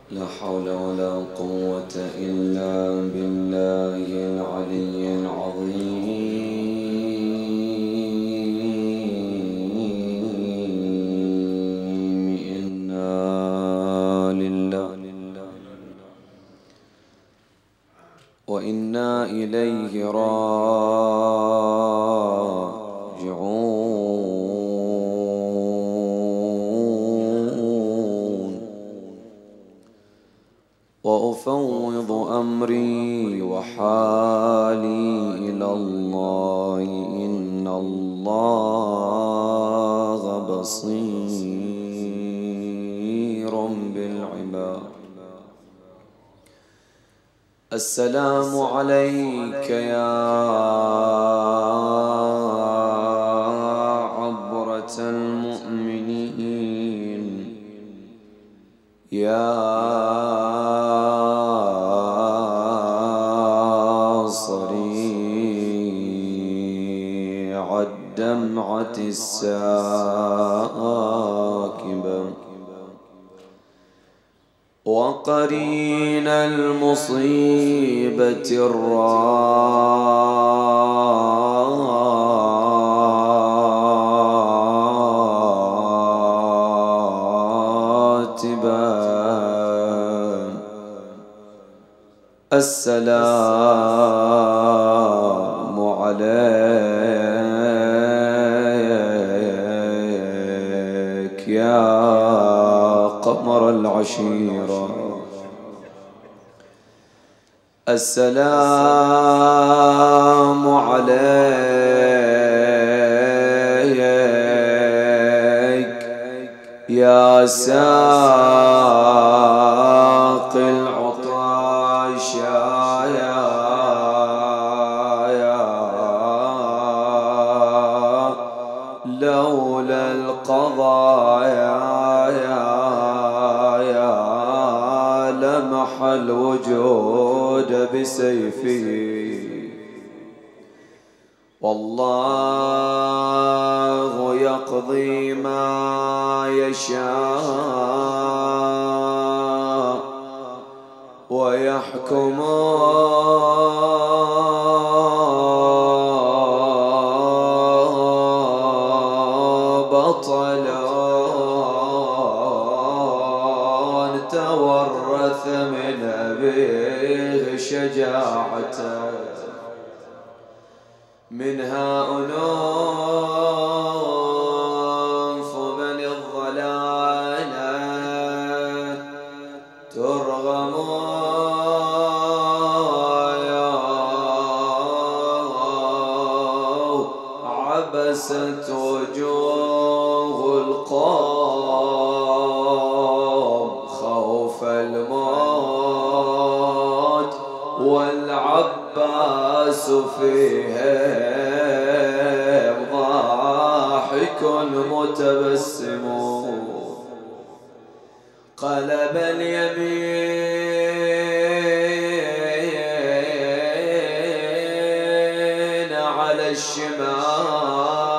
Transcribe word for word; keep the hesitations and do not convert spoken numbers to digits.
لا حول ولا قوة إلا بالله العلي العظيم. إنا لله وإنا إليه راجعون. وأفوض أمري وحالي إلى الله، إن الله بصير بالعباد. السلام عليك يا عبرة المؤمنين، يا صريع الدمعة الساكبة، وقرين المصيبة الراتبة. السلام عليك يا قمر العشيرة. السلام عليك يا ساقي العطاش، يا لولا القضاء يا لمح الوجود بسيفه. والله يقضي ما يشاء ويحكم بطلا تورث من أبيه شجاعته. منها أنوف بني الضلالة ترغم عبست وجوه القوم خوف الموت، والعباس فيهم ضاحك متبسم. قلب اليمين على الشمال،